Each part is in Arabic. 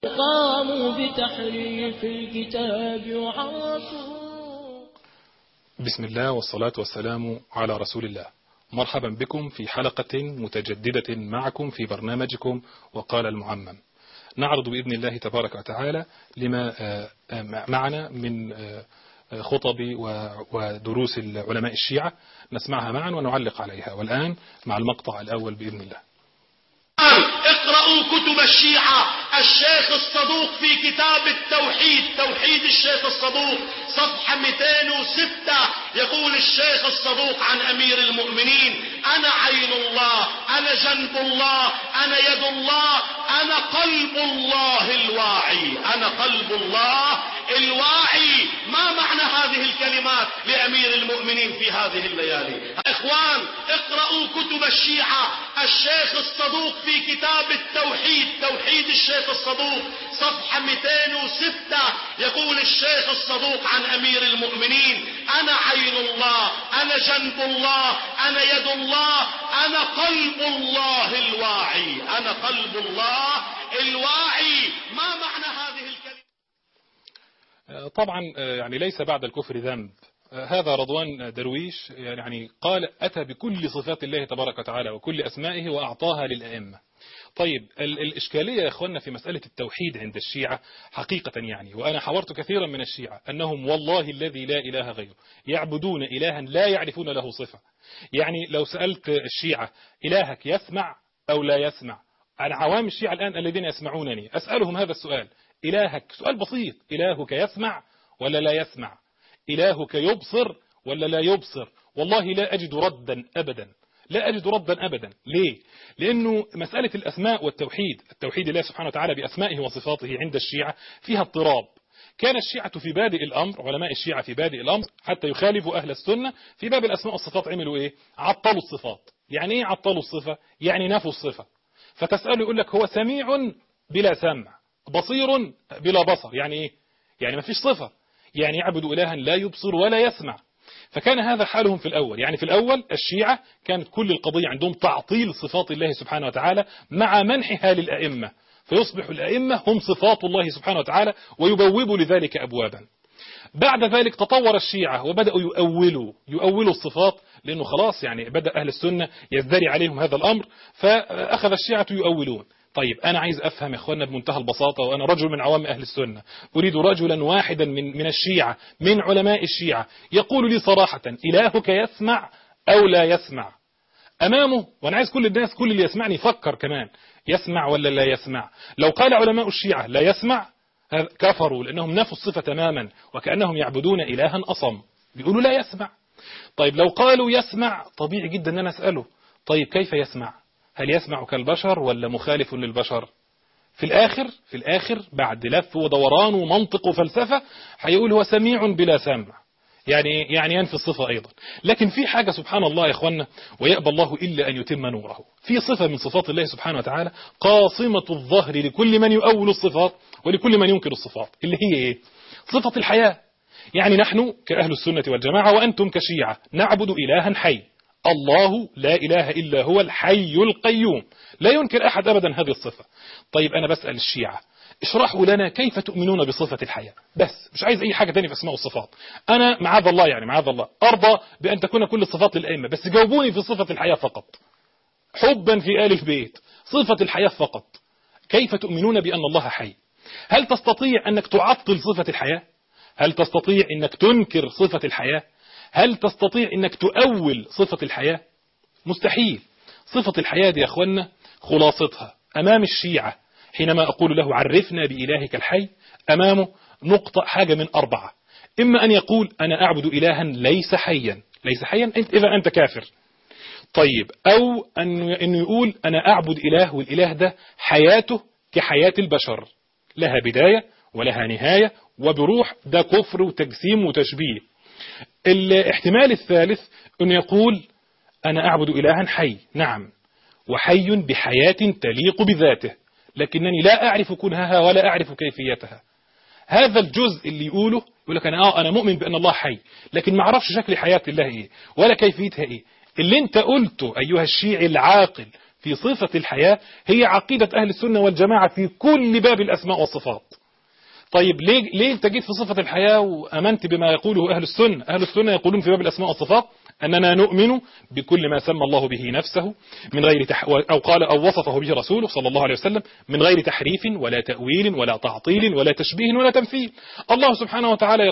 قاموا بتحريف الكتاب وعرفوا. بسم الله والصلاة والسلام على رسول الله. مرحبا بكم في حلقة متجددة معكم في برنامجكم وقال المعمم. نعرض بإذن الله تبارك وتعالى لما معنا من خطب ودروس العلماء الشيعة، نسمعها معا ونعلق عليها. والآن مع المقطع الأول بإذن الله. اقرأوا كتب الشيعة. الشيخ الصدوق في كتاب التوحيد، توحيد الشيخ الصدوق، صفحة 206، يقول الشيخ الصدوق عن أمير المؤمنين: أنا عين الله، أنا جنب الله، أنا يد الله، أنا قلب الله الواعي، أنا قلب الله الواعي. ما معنى هذه الكلمات لأمير المؤمنين في هذه الليالي؟ إخوان، اقرأوا كتب الشيعة. الشيخ الصدوق في كتاب التوحيد، توحيد الشيخ الصدوق، صفحة 206، يقول الشيخ الصدوق عن أمير المؤمنين: أنا عين الله، أنا جنب الله، أنا يد الله، أنا قلب الله الواعي، أنا قلب الله الواعي. ما معنى هذه الكلمة؟ طبعا يعني ليس بعد الكفر ذنب. هذا رضوان درويش يعني قال أتى بكل صفات الله تبارك وتعالى وكل أسمائه وأعطاها للأئمة. طيب الإشكالية يا أخوانا في مسألة التوحيد عند الشيعة حقيقة يعني، وأنا حاورت كثيرا من الشيعة أنهم والله الذي لا إله غيره يعبدون إلها لا يعرفون له صفة. يعني لو سألت الشيعة إلهك يسمع أو لا يسمع، عن عوام الشيعة الآن الذين يسمعونني أسألهم هذا السؤال: إلهك، سؤال بسيط، إلهك يسمع ولا لا يسمع؟ إلهك يبصر ولا لا يبصر؟ والله لا أجد ردا أبدا، لا أجد ردا أبدا. ليه؟ لأنه مسألة الأسماء والتوحيد، التوحيد الله سبحانه وتعالى بأسمائه وصفاته عند الشيعة فيها اضطراب. كان الشيعة في بادئ الأمر، علماء الشيعة في بادئ الأمر حتى يخالفوا أهل السنة في باب الأسماء والصفات عملوا إيه؟ عطلوا الصفات. يعني إيه عطلوا الصفة؟ يعني نفوا الصفة. فتسأله يقول لك هو سميع بلا سمع، بصير بلا بصر. يعني إيه؟ يعني ما فيش صفة، يعني يعبد إلها لا يبصر ولا يسمع. فكان هذا حالهم في الأول. يعني في الأول الشيعة كانت كل القضية عندهم تعطيل صفات الله سبحانه وتعالى مع منحها للأئمة، فيصبح الأئمة هم صفات الله سبحانه وتعالى ويبوبوا لذلك أبوابا. بعد ذلك تطور الشيعة وبدأوا يؤولوا الصفات، لأنه خلاص يعني بدأ أهل السنة يزدري عليهم هذا الأمر، فأخذ الشيعة يؤولون. طيب أنا عايز أفهم يا أخوانا بمنتهى البساطة، وأنا رجل من عوام أهل السنة، أريد رجلا واحدا من الشيعة، من علماء الشيعة، يقول لي صراحة: إلهك يسمع أو لا يسمع؟ أمامه، وأنا عايز كل الناس، كل اللي يسمعني يفكر كمان، يسمع ولا لا يسمع؟ لو قال علماء الشيعة لا يسمع كفروا، لأنهم نفوا الصفة تماما، وكأنهم يعبدون إلها أصم، بيقولوا لا يسمع. طيب لو قالوا يسمع، طبيعي جدا أن أنا أسأله: طيب كيف يسمع؟ هل يسمع كالبشر ولا مخالف للبشر؟ في الآخر بعد لف ودوران ومنطق وفلسفة هيقول هو سميع بلا سمع، يعني ينفي الصفة أيضا. لكن في حاجة سبحان الله يا إخوانا، ويأبى الله إلا أن يتم نوره، في صفة من صفات الله سبحانه وتعالى قاصمة الظهر لكل من يؤول الصفات ولكل من ينكر الصفات، اللي هي إيه؟ صفة الحياة. يعني نحن كأهل السنة والجماعة وأنتم كشيعة نعبد إلها حي، الله لا إله إلا هو الحي القيوم، لا ينكر أحد أبدا هذه الصفة. طيب أنا بسأل الشيعة: اشرحوا لنا كيف تؤمنون بصفة الحياة، بس مش عايز أي حاجة تانية في أسماء والصفات. أنا معاذ الله، يعني معاذ الله أرضى بأن تكون كل الصفات للأئمة، بس جاوبوني في صفة الحياة فقط، حبا في آل البيت، صفة الحياة فقط. كيف تؤمنون بأن الله حي؟ هل تستطيع أنك تعطل صفة الحياة؟ هل تستطيع أنك تنكر صفة الحياة؟ هل تستطيع أنك تؤول صفة الحياة؟ مستحيل. صفة الحياة دي يا أخوانا خلاصتها أمام الشيعة حينما أقول له عرفنا بإلهك الحي، أمامه نقطة حاجة من أربعة: إما أن يقول أنا أعبد إلها ليس حيا، إذا أنت كافر. طيب، أو أنه يقول أنا أعبد إله والإله ده حياته كحياة البشر، لها بداية ولها نهاية وبروح، ده كفر وتجسيم وتشبيه. الاحتمال الثالث أن يقول أنا أعبد إلها حي، نعم، وحي بحياة تليق بذاته، لكنني لا أعرف كنهها ولا أعرف كيفيتها. هذا الجزء اللي يقول لك أنا مؤمن بأن الله حي، لكن ما أعرفش شكل حياة الله إيه ولا كيفيتها إيه. اللي أنت قلته أيها الشيعي العاقل في صفة الحياة هي عقيدة أهل السنة والجماعة في كل باب الأسماء والصفات. طيب ليه انت جيت في صفة الحياة وأمنت بما يقوله أهل السنة؟ أهل السنة يقولون في باب الأسماء والصفات أننا نؤمن بكل ما سمى الله به نفسه من غير أو وصفه به رسوله صلى الله عليه وسلم من غير تحريف ولا تأويل ولا تعطيل ولا تشبيه ولا تمثيل. الله سبحانه وتعالى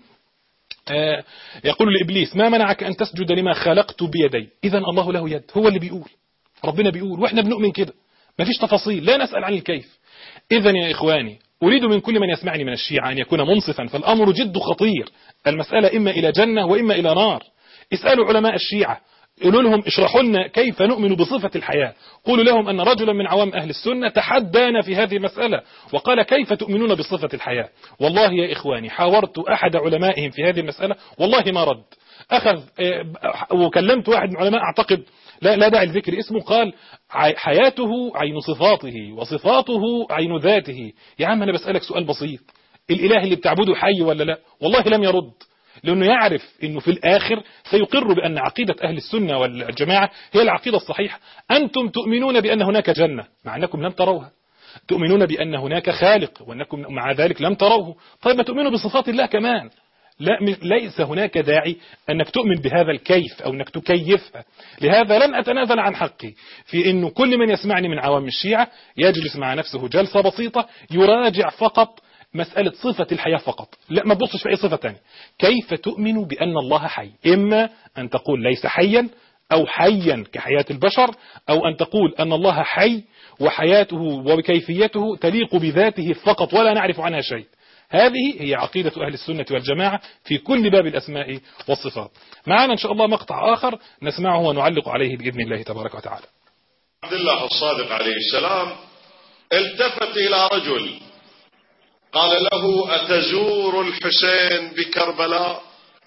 يقول لإبليس ما منعك أن تسجد لما خلقت بيدي؟ إذن الله له يد، هو اللي بيقول، ربنا بيقول وإحنا بنؤمن كده، مفيش تفاصيل، لا نسأل عن الكيف. إذن يا إخواني أريد من كل من يسمعني من الشيعة أن يكون منصفا، فالأمر جد خطير، المسألة إما إلى جنة وإما إلى نار. اسألوا علماء الشيعة، قولوا لهم اشرحوا لنا كيف نؤمن بصفة الحياة. قولوا لهم أن رجلا من عوام أهل السنة تحدانا في هذه المسألة وقال كيف تؤمنون بصفة الحياة. والله يا إخواني حاورت أحد علمائهم في هذه المسألة والله ما رد. أخذ وكلمت واحد من علماء أعتقد لا داعي لذكر اسمه، قال حياته عين صفاته وصفاته عين ذاته. يا عم أنا بسألك سؤال بسيط، الإله اللي بتعبده حي ولا لا؟ والله لم يرد، لأنه يعرف أنه في الآخر سيقر بأن عقيدة أهل السنة والجماعة هي العقيدة الصحيحة. أنتم تؤمنون بأن هناك جنة مع أنكم لم تروها، تؤمنون بأن هناك خالق وأنكم مع ذلك لم تروه. طيب ما تؤمنوا بصفات الله كمان؟ لا، ليس هناك داعي أنك تؤمن بهذا الكيف أو أنك تكيفها. لهذا لن أتنازل عن حقي في أنه كل من يسمعني من عوام الشيعة يجلس مع نفسه جلسة بسيطة يراجع فقط مسألة صفة الحياة فقط، لا ما تبصش في أي صفة تانية. كيف تؤمن بأن الله حي؟ إما أن تقول ليس حيا أو حيا كحياة البشر، أو أن تقول أن الله حي وحياته وكيفيته تليق بذاته فقط ولا نعرف عنها شيء. هذه هي عقيدة أهل السنة والجماعة في كل باب الأسماء والصفات. معنا إن شاء الله مقطع آخر نسمعه ونعلق عليه بإذن الله تبارك وتعالى. عبد الله الصادق عليه السلام التفت إلى رجل قال له أتزور الحسين بكربلاء؟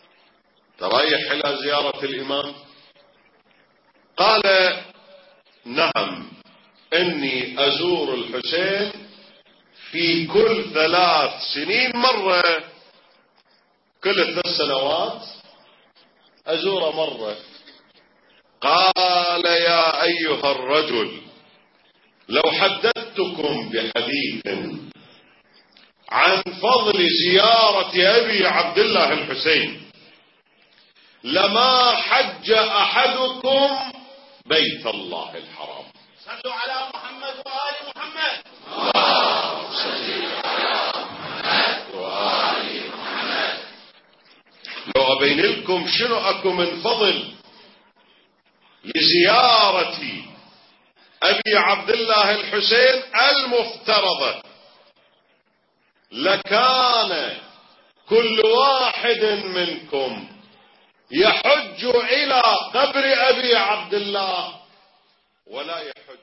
ترايح إلى زيارة الإمام؟ قال نعم، إني أزور الحسين في كل 3 سنين مرة، كل 3 سنوات أزور مرة. قال يا أيها الرجل لو حدثتكم بحديث عن فضل زيارة أبي عبد الله الحسين لما حج أحدكم بيت الله الحرام. صلوا على محمد وآل محمد. اللهم صل على محمد وآل محمد. لو أبين لكم شنو أكو من فضل لزيارة أبي عبد الله الحسين المفترضة لكان كل واحد منكم يحج إلى قبر أبي عبد الله ولا يحج.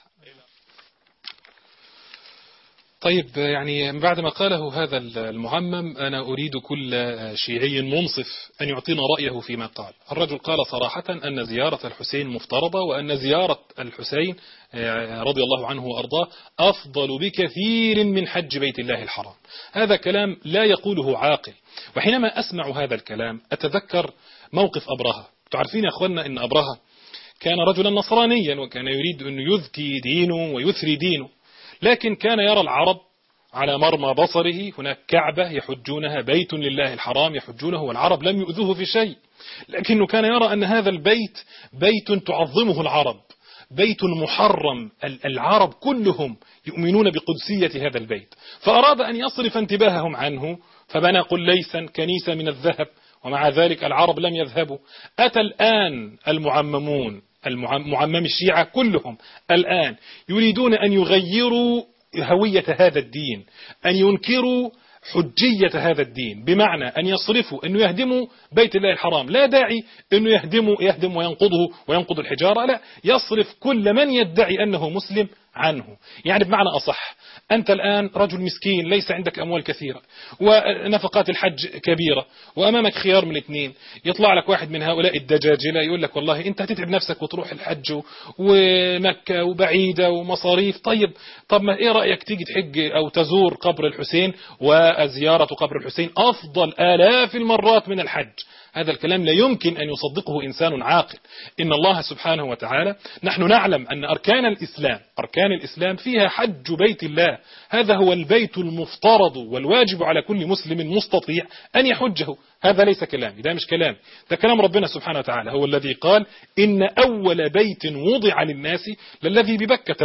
طيب يعني بعد ما قاله هذا المعمم أنا أريد كل شيعي منصف أن يعطينا رأيه فيما قال. الرجل قال صراحة أن زيارة الحسين مفترضة، وأن زيارة الحسين رضي الله عنه وأرضاه أفضل بكثير من حج بيت الله الحرام. هذا كلام لا يقوله عاقل. وحينما أسمع هذا الكلام أتذكر موقف أبرهة. تعرفين يا أخوانا أن أبرهة كان رجلا نصرانيا وكان يريد أن يذكي دينه ويثري دينه، لكن كان يرى العرب على مرمى بصره هناك كعبة يحجونها، بيت لله الحرام يحجونه، والعرب لم يؤذوه في شيء، لكنه كان يرى أن هذا البيت بيت تعظمه العرب، بيت محرم، العرب كلهم يؤمنون بقدسية هذا البيت، فأراد أن يصرف انتباههم عنه فبنى قليسا كنيسة من الذهب، ومع ذلك العرب لم يذهبوا. أتى الآن المعممون معمم الشيعة كلهم الآن يريدون أن يغيروا هوية هذا الدين، أن ينكروا حجية هذا الدين، بمعنى أن يصرفوا أنه يهدموا بيت الله الحرام. لا داعي أنه يهدم وينقضه وينقض الحجارة، لا، يصرف كل من يدعي أنه مسلم عنه. يعني بمعنى أصح أنت الآن رجل مسكين ليس عندك أموال كثيرة ونفقات الحج كبيرة، وأمامك خيار من الاثنين، يطلع لك واحد من هؤلاء الدجاجلة يقول لك والله أنت هتتعب نفسك وتروح الحج ومكة وبعيدة ومصاريف، طب ما إيه رأيك تيجي تحج أو تزور قبر الحسين، وزيارة قبر الحسين أفضل آلاف المرات من الحج. هذا الكلام لا يمكن أن يصدقه إنسان عاقل. إن الله سبحانه وتعالى، نحن نعلم أن أركان الإسلام فيها حج بيت الله، هذا هو البيت المفترض والواجب على كل مسلم مستطيع أن يحجه. هذا ليس كلامي، ده مش كلامي، ده كلام ربنا سبحانه وتعالى، هو الذي قال إن أول بيت وضع للناس للذي ببكة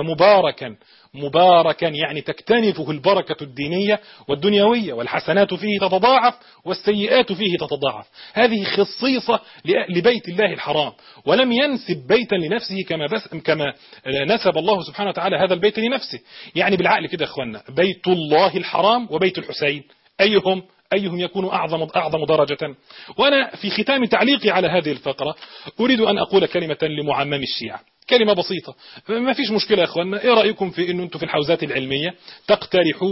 مباركا يعني تكتنفه البركة الدينية والدنيوية، والحسنات فيه تتضاعف والسيئات فيه تتضاعف. هذه خصيصة لبيت الله الحرام، ولم ينسب بيتا لنفسه كما نسب الله سبحانه وتعالى هذا البيت لنفسه. يعني بالعقل كده يا اخوانا، بيت الله الحرام وبيت الحسين أيهم يكون أعظم درجة؟ وأنا في ختام تعليقي على هذه الفقرة أريد أن أقول كلمة لمعمم الشيعة، كلمة بسيطة، ما فيش مشكلة يا أخوانا. إيه رأيكم في أن أنتم في الحوزات العلمية تقترحوا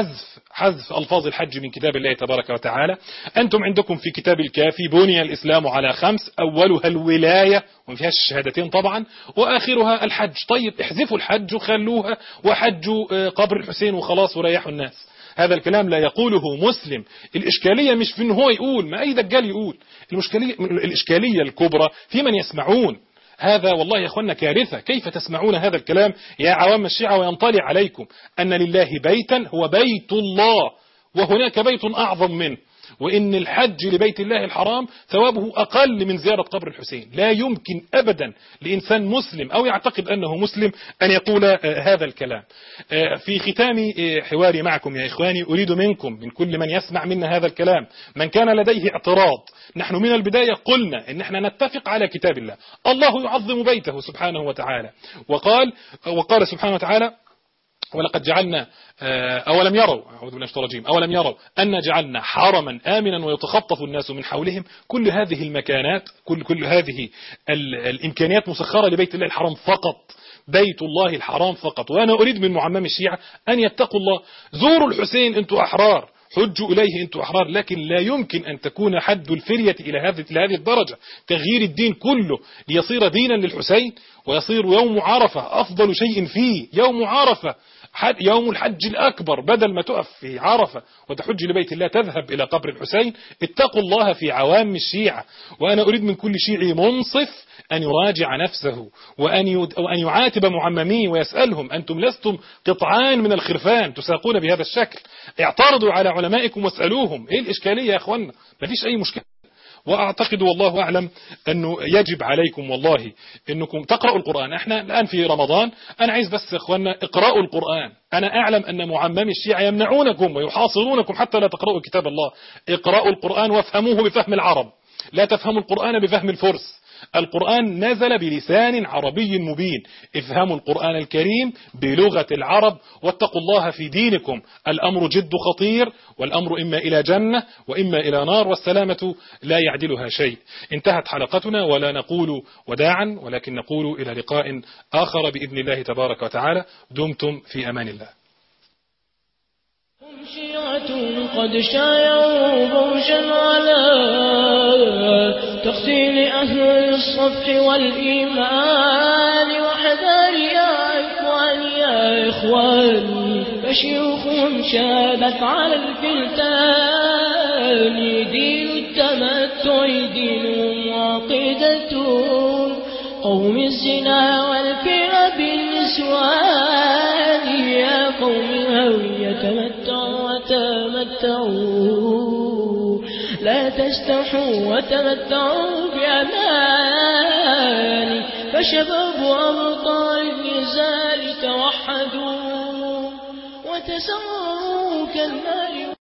حذف ألفاظ الحج من كتاب الله تبارك وتعالى؟ أنتم عندكم في كتاب الكافي بني الإسلام على 5، أولها الولاية وما فيهاش الشهادتين طبعا، وآخرها الحج. طيب احذفوا الحج وخلوها وحجوا قبر الحسين وخلاص وريحوا الناس. هذا الكلام لا يقوله مسلم. الإشكالية مش في إن هو يقول، ما أي دجال يقول. الإشكالية الكبرى في من يسمعون. هذا والله يا أخوانا كارثة. كيف تسمعون هذا الكلام يا عوام الشيعة وينطلع عليكم أن لله بيتا هو بيت الله وهناك بيت أعظم منه، وإن الحج لبيت الله الحرام ثوابه أقل من زيارة قبر الحسين؟ لا يمكن أبدا لإنسان مسلم أو يعتقد أنه مسلم أن يقول هذا الكلام. في ختام حواري معكم يا إخواني، أريد منكم، من كل من يسمع منا هذا الكلام، من كان لديه اعتراض، نحن من البداية قلنا إن احنا نتفق على كتاب الله. الله يعظم بيته سبحانه وتعالى، وقال سبحانه وتعالى: ولقد جعلنا أولم يروا، أعوذ بالله من الشيطان الرجيم، أولم يروا أن جعلنا حرما آمنا ويتخطف الناس من حولهم. كل هذه المكانات، كل هذه الإمكانيات مسخرة لبيت الله الحرام فقط، بيت الله الحرام فقط. وأنا أريد من معمم الشيعة أن يتقوا الله. زوروا الحسين أنتم أحرار، حجوا إليه أنتم أحرار، لكن لا يمكن أن تكون حد الفرية إلى هذه الدرجة، تغيير الدين كله ليصير دينا للحسين، ويصير يوم عرفة أفضل شيء فيه يوم عرفة، يوم الحج الأكبر، بدل ما تقف في عرفة وتحج لبيت الله تذهب إلى قبر الحسين. اتقوا الله في عوام الشيعة. وأنا أريد من كل شيعي منصف أن يراجع نفسه وأن يعاتب معمميه ويسألهم: أنتم لستم قطعان من الخرفان تساقون بهذا الشكل، اعترضوا على علمائكم واسألوهم. إيه الإشكالية يا أخوانا؟ ما فيش أي مشكلة. وأعتقد والله أعلم أنه يجب عليكم والله أنكم تقرأوا القرآن. احنا الآن في رمضان، أنا عايز بس يا أخوانا اقرأوا القرآن. أنا أعلم أن معمم الشيعة يمنعونكم ويحاصرونكم حتى لا تقرأوا كتاب الله. اقرأوا القرآن وافهموه بفهم العرب، لا تفهموا القرآن بفهم الفرس. القرآن نزل بلسان عربي مبين، افهموا القرآن الكريم بلغة العرب، واتقوا الله في دينكم. الأمر جد خطير، والأمر إما إلى جنة وإما إلى نار، والسلامة لا يعدلها شيء. انتهت حلقتنا، ولا نقول وداعا ولكن نقول إلى لقاء آخر بإذن الله تبارك وتعالى. دمتم في أمان الله. شيعة قد شايعوا بوشا على تقتيل أهل الصف والإيمان. وحذر يا إخواني فشيوخهم شابت على الفلتان. دين التمتع دين وعقيدة قوم الزنا والفئة بالنسوان. يا قوم الهوية تمتعوا لا تستحوا وتمتعوا بأمان. فشباب أبطال النزال توحدوا وتسروا كالنار.